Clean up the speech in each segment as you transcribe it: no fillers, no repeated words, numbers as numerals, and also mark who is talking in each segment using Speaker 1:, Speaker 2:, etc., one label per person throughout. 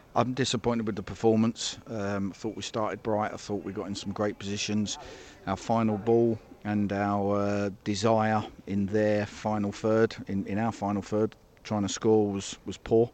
Speaker 1: I'm disappointed with the performance. I thought we started bright. I thought we got in some great positions. Our final ball and our desire in their final third, in our final third, trying to score was poor.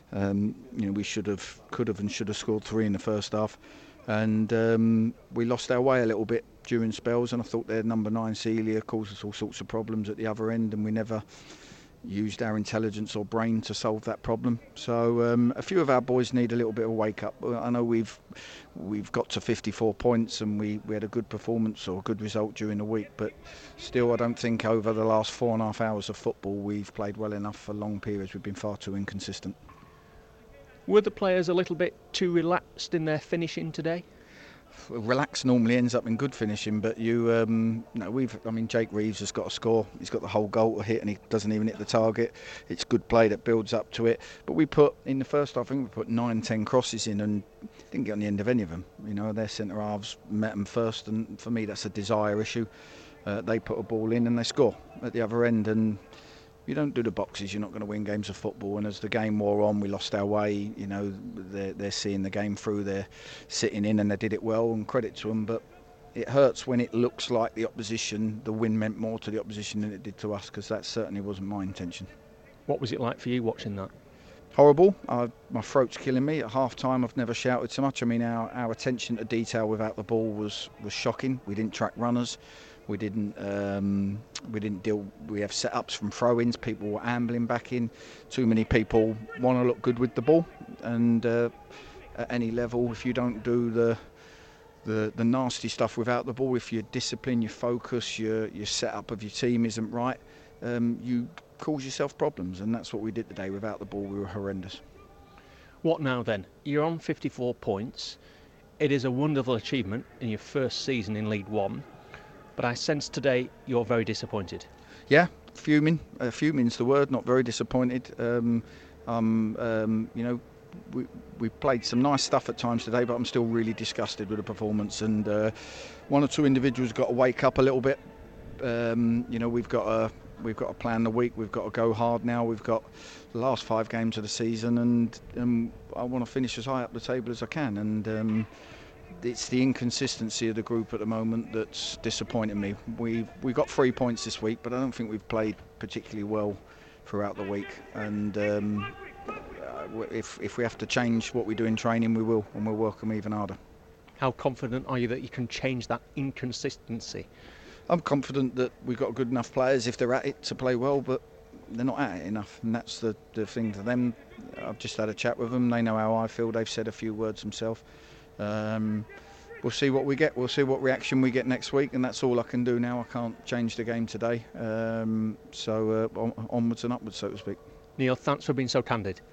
Speaker 1: We could have and should have scored three in the first half, and we lost our way a little bit during spells. And I thought their number 9 Celia caused us all sorts of problems at the other end, and we never used our intelligence or brain to solve that problem. So a few of our boys need a little bit of a wake up. I know we've got to 54 points and we had a good performance or a good result during the week, but still I don't think over the last 4.5 hours of football we've played well enough for long periods. We've been far too inconsistent.
Speaker 2: Were the players a little bit too relaxed in their finishing today?
Speaker 1: Relax normally ends up in good finishing, but Jake Reeves has got a score. He's got the whole goal to hit and he doesn't even hit the target. It's good play that builds up to it. But we put, in the first half, I think we put 9-10 crosses in and didn't get on the end of any of them. Their centre halves met them first, and for me that's a desire issue. They put a ball in and they score at the other end, and you don't do the boxes, you're not going to win games of football. And as the game wore on, we lost our way. They're seeing the game through, they're sitting in, and they did it well, and credit to them. But it hurts when it looks like the win meant more to the opposition than it did to us, because that certainly wasn't my intention.
Speaker 2: What was it like for you watching that?
Speaker 1: Horrible. My throat's killing me. At half time I've never shouted so much. Our attention to detail without the ball was shocking. We didn't track runners. We didn't deal. We have setups from throw-ins. People were ambling back in. Too many people want to look good with the ball, and at any level, if you don't do the nasty stuff without the ball, if your discipline, your focus, your setup of your team isn't right, you cause yourself problems, and that's what we did today. Without the ball, we were horrendous.
Speaker 2: What now then? You're on 54 points. It is a wonderful achievement in your first season in League One. But I sense today you're very disappointed.
Speaker 1: Yeah, fuming. Fuming's the word, not very disappointed. We played some nice stuff at times today, but I'm still really disgusted with the performance. And one or two individuals got to wake up a little bit. We've got to plan the week. We've got to go hard now. We've got the last 5 games of the season, and I want to finish as high up the table as I can. And it's the inconsistency of the group at the moment that's disappointing me. We got 3 points this week, but I don't think we've played particularly well throughout the week. And if we have to change what we do in training, we will, and we'll work them even harder.
Speaker 2: How confident are you that you can change that inconsistency?
Speaker 1: I'm confident that we've got good enough players if they're at it to play well, but they're not at it enough, and that's the thing to them. I've just had a chat with them. They know how I feel. They've said a few words themselves. We'll see what we get. We'll see what reaction we get next week, and that's all I can do now. I can't change the game today. So onwards and upwards, so to speak.
Speaker 2: Neil, thanks for being so candid.